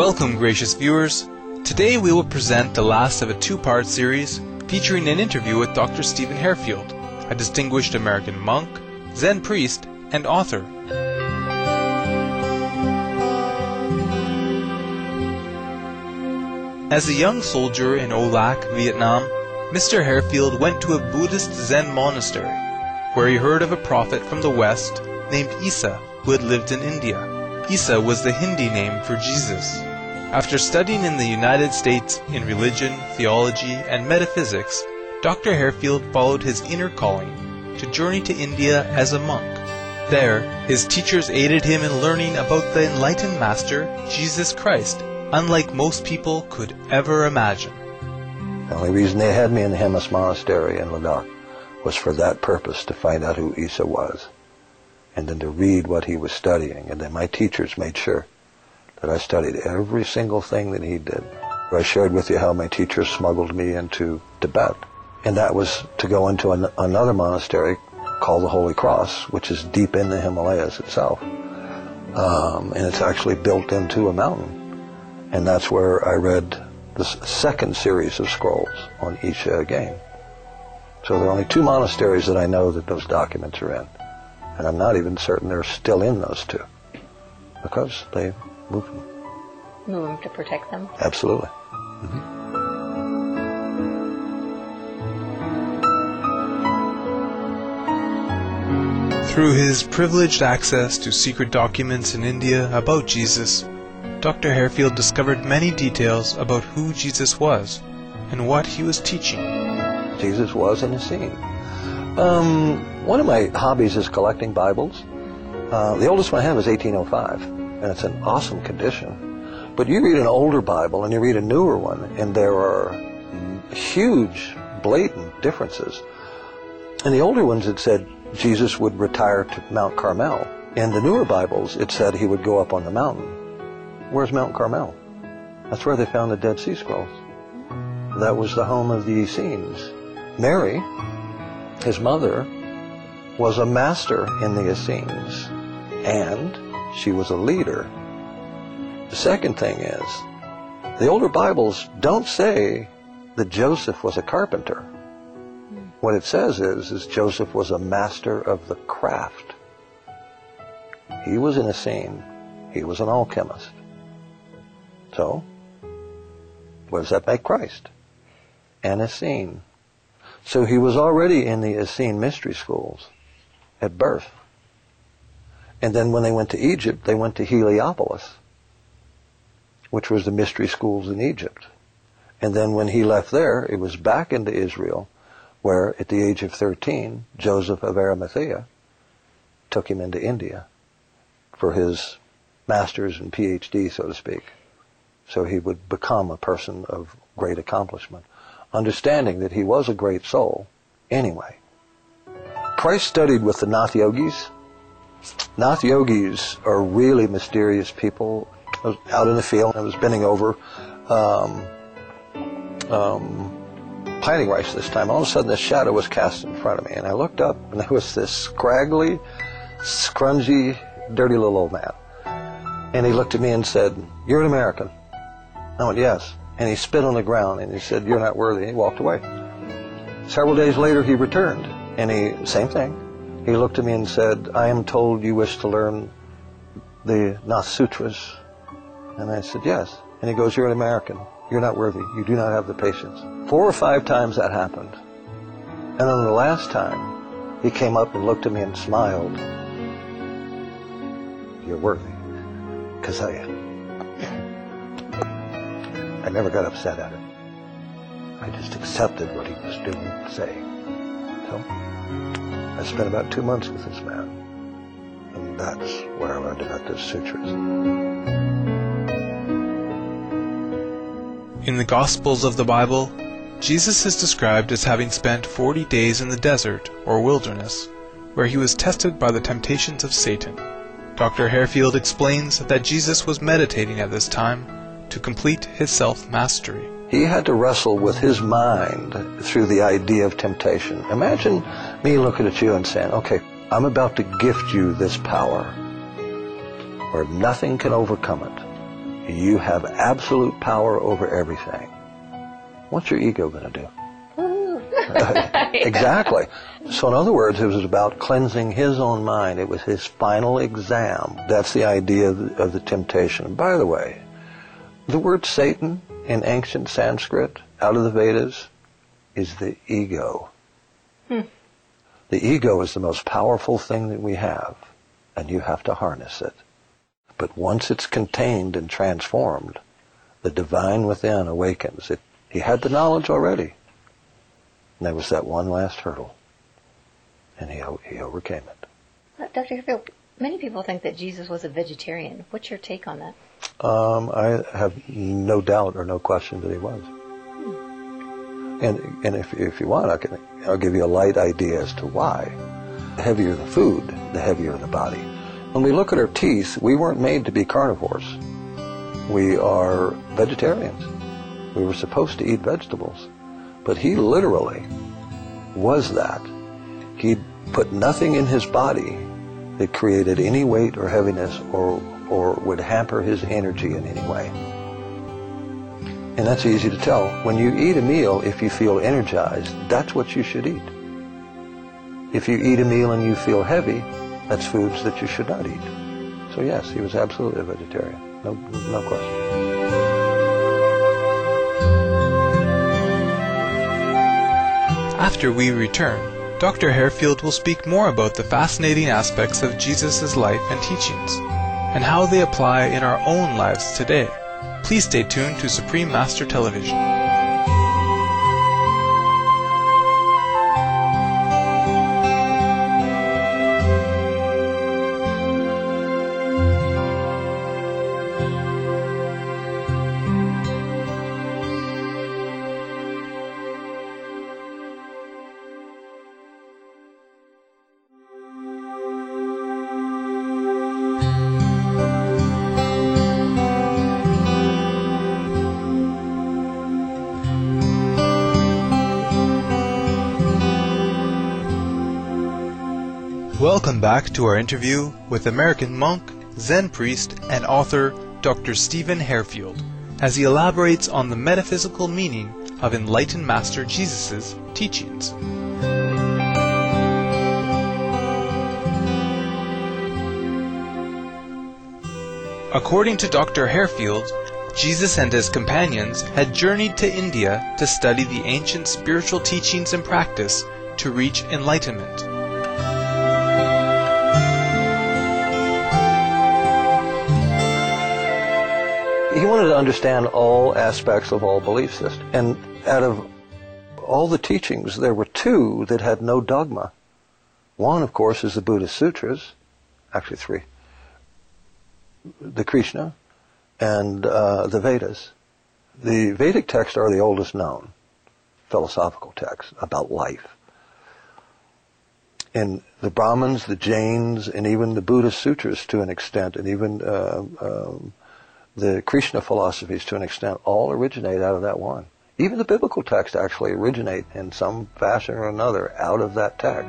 Welcome, gracious viewers. Today we will present the last of a two-part series featuring an interview with Dr. Stephen Harefield, a distinguished American monk, Zen priest, and author. As a young soldier in Olac, Vietnam, Mr. Harefield went to a Buddhist Zen monastery, where he heard of a prophet from the West named Isa, who had lived in India. Isa was the Hindi name for Jesus. After studying in the United States in religion, theology, and metaphysics, Dr. Harefield followed his inner calling to journey to India as a monk. There, his teachers aided him in learning about the enlightened master, Jesus Christ, unlike most people could ever imagine. The only reason they had me in the Hemis Monastery in Ladakh was for that purpose, to find out who Isa was, and then to read what he was studying. And then my teachers made sure that I studied every single thing that he did. I shared with you how my teachers smuggled me into Tibet, and that was to go into another monastery called the Holy Cross, which is deep in the Himalayas itself. And it's actually built into a mountain. And that's where I read the second series of scrolls on Isha again. So there are only two monasteries that I know that those documents are in. And I'm not even certain they're still in those two, because they moved them. Move them to protect them? Absolutely. Through his privileged access to secret documents in India about Jesus, Dr. Harefield discovered many details about who Jesus was and what he was teaching. Jesus was in a scene. One of my hobbies is collecting Bibles. The oldest one I have is 1805, and it's in awesome condition. But you read an older Bible and you read a newer one, and there are huge, blatant differences. In the older ones it said Jesus would retire to Mount Carmel. In the newer Bibles it said he would go up on the mountain. Where's Mount Carmel? That's where they found the Dead Sea Scrolls. That was the home of the Essenes. Mary, his mother, was a master in the Essenes, and she was a leader. The second thing is, the older Bibles don't say that Joseph was a carpenter. What it says is Joseph was a master of the craft. He was an Essene. He was an alchemist. So, what does that make Christ? An Essene. So he was already in the Essene mystery schools at birth. And then when they went to Egypt, they went to Heliopolis, which was the mystery schools in Egypt. And then when he left there, it was back into Israel, where at the age of 13, Joseph of Arimathea took him into India for his master's and PhD, so to speak. So he would become a person of great accomplishment, understanding that he was a great soul anyway. Christ studied with the Nath Yogis. Nath Yogis are really mysterious people. I was out in the field, I was bending over, planting rice this time. All of a sudden this shadow was cast in front of me, and I looked up, and there was this scraggly, scrungy, dirty little old man. And he looked at me and said, "You're an American." I went, "Yes." And he spit on the ground and he said, "You're not worthy." And he walked away. Several days later he returned, and same thing. He looked at me and said, "I am told you wish to learn the Nath Sutras." And I said, "Yes." And he goes, "You're an American. You're not worthy. You do not have the patience." 4 or 5 times that happened. And then the last time, he came up and looked at me and smiled. "You're worthy." Because I never got upset at it. I just accepted what he was doing, saying. So I spent about 2 months with this man, and that's where I learned about the sutras. In the Gospels of the Bible, Jesus is described as having spent 40 days in the desert, or wilderness, where he was tested by the temptations of Satan. Dr. Harefield explains that Jesus was meditating at this time to complete his self-mastery. He had to wrestle with his mind through the idea of temptation. Imagine me looking at you and saying, "Okay, I'm about to gift you this power where nothing can overcome it. you have absolute power over everything. What's your ego going to do? Exactly. So in other words, it was about cleansing his own mind. It was his final exam. That's the idea of the temptation. And by the way, the word Satan in ancient Sanskrit, out of the Vedas, is the ego. The ego is the most powerful thing that we have, and you have to harness it. But once it's contained and transformed, the divine within awakens. He had the knowledge already. And there was that one last hurdle, and he overcame it. Dr. Harfield, many people think that Jesus was a vegetarian. What's your take on that? I have no doubt or no question that he was. And if you want, I'll give you a light idea as to why. The heavier the food, the heavier the body. When we look at our teeth, we weren't made to be carnivores. We are vegetarians. We were supposed to eat vegetables. But he literally was that. He put nothing in his body that created any weight or heaviness or would hamper his energy in any way. And that's easy to tell. When you eat a meal, if you feel energized, that's what you should eat. If you eat a meal and you feel heavy, that's foods that you should not eat. So yes, he was absolutely a vegetarian. No question. After we return, Dr. Harefield will speak more about the fascinating aspects of Jesus' life and teachings, and how they apply in our own lives today. Please stay tuned to Supreme Master Television. Welcome back to our interview with American monk, Zen priest, and author Dr. Stephen Harefield, as he elaborates on the metaphysical meaning of enlightened Master Jesus' teachings. According to Dr. Harefield, Jesus and his companions had journeyed to India to study the ancient spiritual teachings and practice to reach enlightenment. He wanted to understand all aspects of all belief systems. And out of all the teachings, there were two that had no dogma. One, of course, is the Buddhist Sutras, actually three. The Krishna and the Vedas. The Vedic texts are the oldest known philosophical texts about life. And the Brahmins, the Jains, and even the Buddhist Sutras to an extent, and even the Krishna philosophies to an extent, all originate out of that one. Even the biblical texts actually originate in some fashion or another out of that text.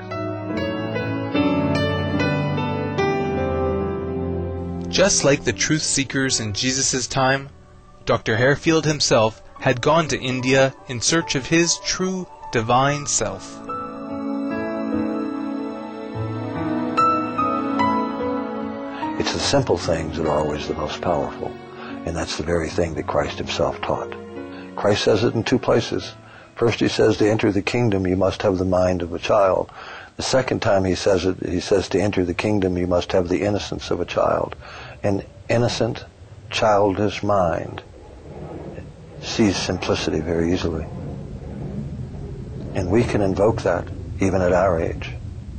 Just like the truth seekers in Jesus' time, Dr. Harefield himself had gone to India in search of his true divine self. It's the simple things that are always the most powerful. And that's the very thing that Christ himself taught. Christ says it in two places. First he says to enter the kingdom you must have the mind of a child. The second time he says it, he says to enter the kingdom you must have the innocence of a child. An innocent, childish mind sees simplicity very easily. And we can invoke that even at our age.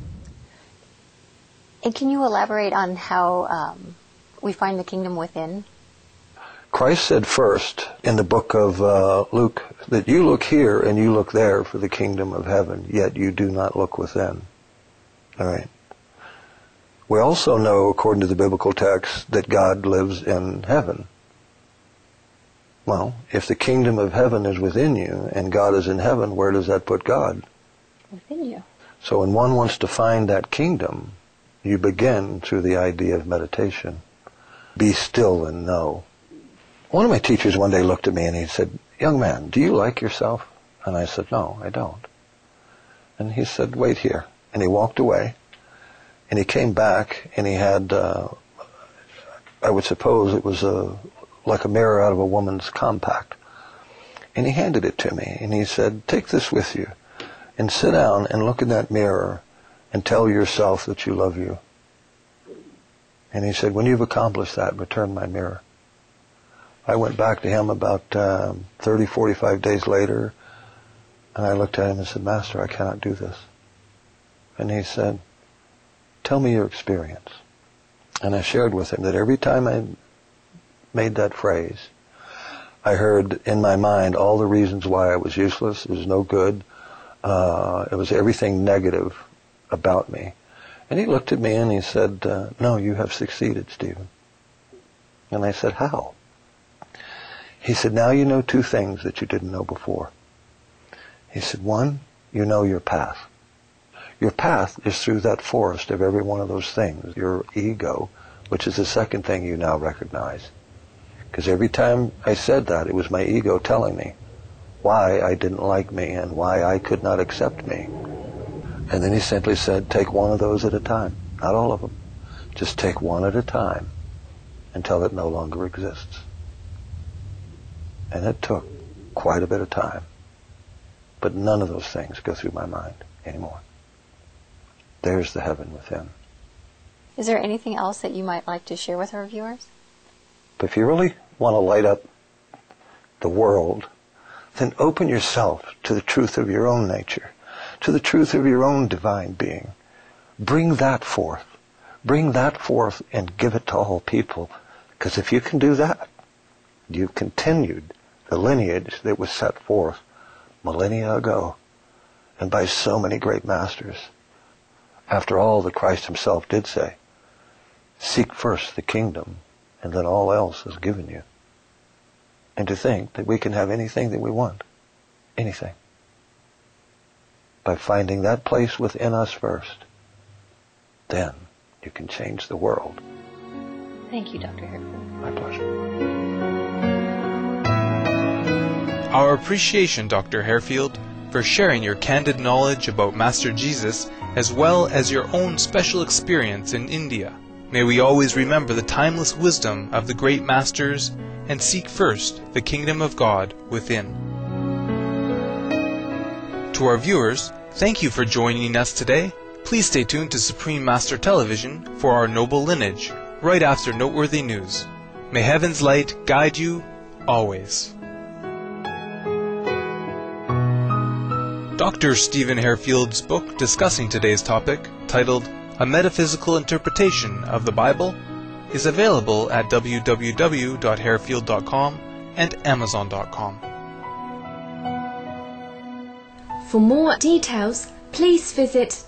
And can you elaborate on how we find the kingdom within? Christ said first in the book of Luke that you look here and you look there for the kingdom of heaven, yet you do not look within. All right. We also know, according to the biblical text, that God lives in heaven. Well, if the kingdom of heaven is within you and God is in heaven, where does that put God? Within you. So when one wants to find that kingdom, you begin through the idea of meditation. Be still and know. One of my teachers one day looked at me and he said, "Young man, do you like yourself?" And I said, "No, I don't." And he said, "Wait here." And he walked away. And he came back and he had, I would suppose it was like a mirror out of a woman's compact. And he handed it to me and he said, "Take this with you and sit down and look in that mirror and tell yourself that you love you." And he said, "When you've accomplished that, return my mirror." I went back to him about 30, 45 days later, and I looked at him and said, "Master, I cannot do this." And he said, "Tell me your experience." And I shared with him that every time I made that phrase, I heard in my mind all the reasons why I was useless, it was no good, it was everything negative about me. And he looked at me and he said, "No, you have succeeded, Stephen." And I said, "How?" He said, "Now you know two things that you didn't know before." He said, "One, you know your path. Your path is through that forest of every one of those things, your ego, which is the second thing you now recognize. Because every time I said that, it was my ego telling me why I didn't like me and why I could not accept me." And then he simply said, "Take one of those at a time. Not all of them. Just take one at a time until it no longer exists." And it took quite a bit of time. But none of those things go through my mind anymore. There's the heaven within. Is there anything else that you might like to share with our viewers? But if you really want to light up the world, then open yourself to the truth of your own nature, to the truth of your own divine being. Bring that forth. Bring that forth and give it to all people. Because if you can do that, you continued the lineage that was set forth millennia ago and by so many great masters. After all that Christ himself did say, "Seek first the kingdom, and then all else is given you." And to think that we can have anything that we want, anything, by finding that place within us first, then you can change the world. Thank you, Dr. Harefield. My pleasure. Our appreciation, Dr. Harefield, for sharing your candid knowledge about Master Jesus as well as your own special experience in India. May we always remember the timeless wisdom of the great masters and seek first the kingdom of God within. To our viewers, thank you for joining us today. Please stay tuned to Supreme Master Television for our noble lineage, right after noteworthy news. May heaven's light guide you always. Dr. Stephen Harefield's book discussing today's topic, titled A Metaphysical Interpretation of the Bible, is available at www.harefield.com and amazon.com. For more details, please visit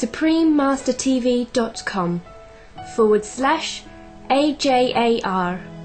www.suprememastertv.com/AJAR.